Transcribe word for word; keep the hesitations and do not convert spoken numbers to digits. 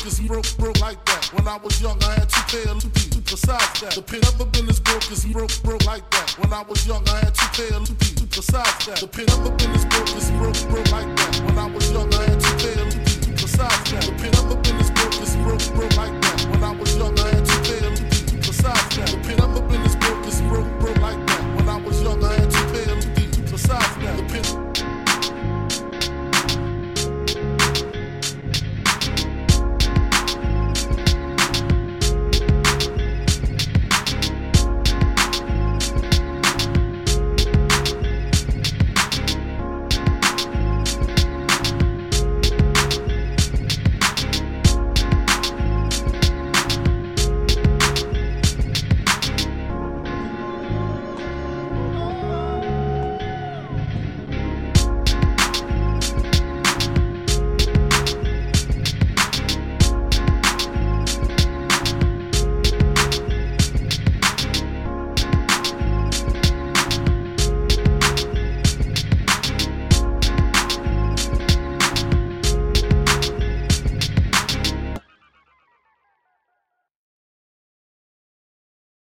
broke as broke, broke like that. When I was young, I had two pair of two P. Besides that, the pin never been as broke as broke, broke like that. When I was young, I had two pair of two P. Besides that, the pin never been as broke as broke, broke like that. When I was young, I had two pair